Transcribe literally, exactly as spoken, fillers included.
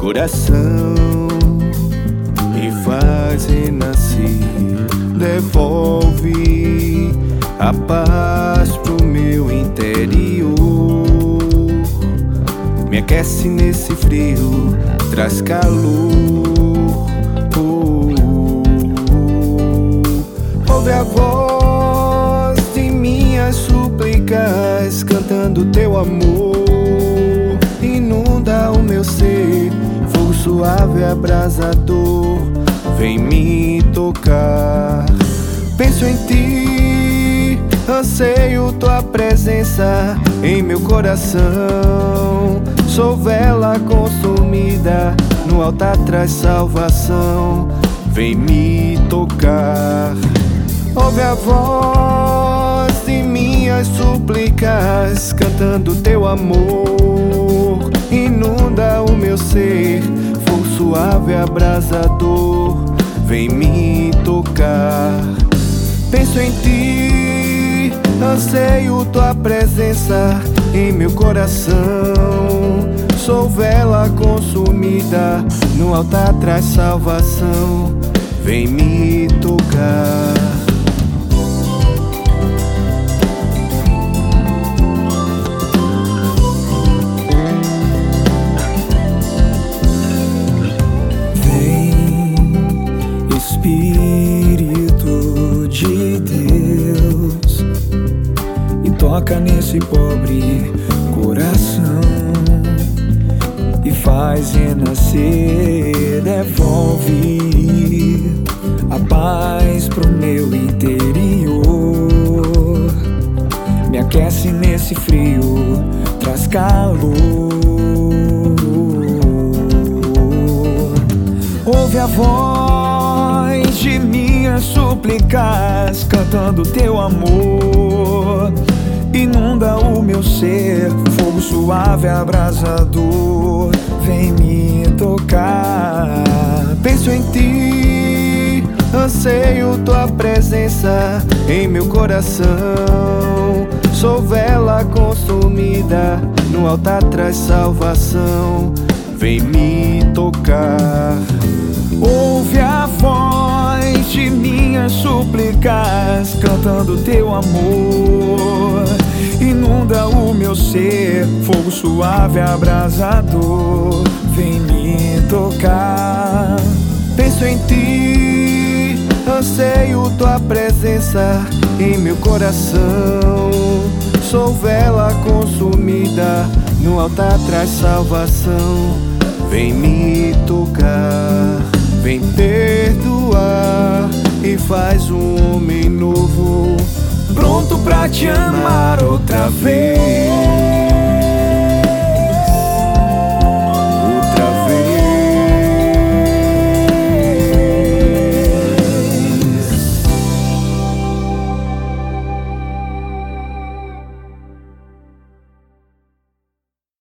coração e faz renascer. Devolve a paz pro meu interior. Me aquece nesse frio, traz calor. Oh, oh, oh. Ouve a voz de minhas súplicas, cantando teu amor. Inunda o meu ser, fogo suave abrasador, vem me tocar. Penso em ti, anseio tua presença em meu coração. Sou vela consumida, no altar traz salvação, vem me tocar. Ouve a voz de minhas súplicas, cantando teu amor. Inunda o meu ser, fogo suave abrasador, vem me tocar. Penso em ti, anseio tua presença em meu coração. Sou vela consumida, no altar traz salvação, vem me tocar. Espírito de Deus, e toca nesse pobre coração e faz renascer. Devolve a paz pro meu interior. Me aquece nesse frio, traz calor. Ouve a voz de minhas súplicas, cantando teu amor. Inunda o meu ser, fogo suave abrasador, vem me tocar. Penso em ti, anseio tua presença em meu coração. Sou vela consumida, no altar traz salvação, vem me tocar. Ouve a voz de minhas súplicas, cantando teu amor. Inunda o meu ser, fogo suave abrasador, vem me tocar. Penso em ti, anseio tua presença em meu coração. Sou vela consumida, no altar traz salvação, vem me tocar. Vem perdoar e faz um homem novo, pronto pra te amar outra vez.